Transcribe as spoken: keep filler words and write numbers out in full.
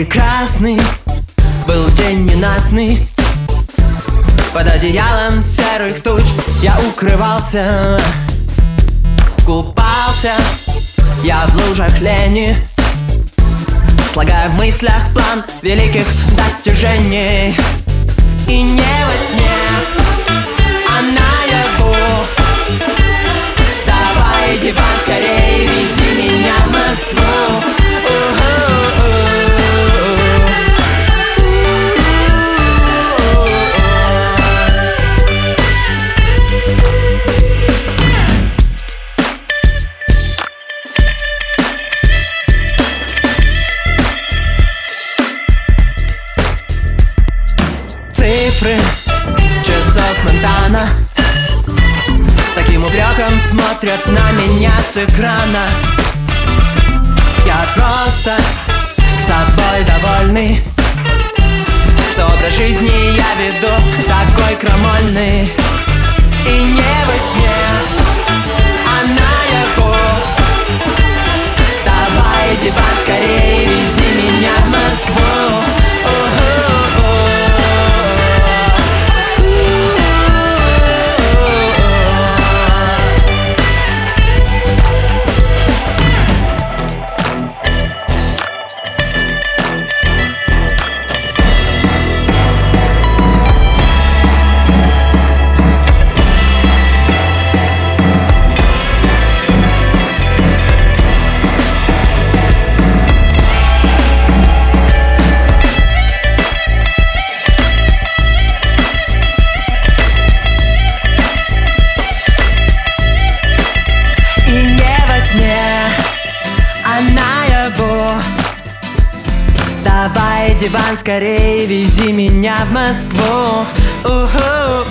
прекрасный был день ненастный. Под одеялом серых туч я укрывался, купался я в лужах лени, слагая в мыслях план великих достижений. И не во сне, а наяву. Давай, диван, скорей вези меня в Москву. Цифры часов Монтана с таким упреком смотрят на меня с экрана. Я просто собой довольный, что образ жизни я веду такой крамольный. И не во сне, а наяву. Давай, диван, скорей вези меня в Москву. Давай, диван, скорей вези меня в Москву. У-ху.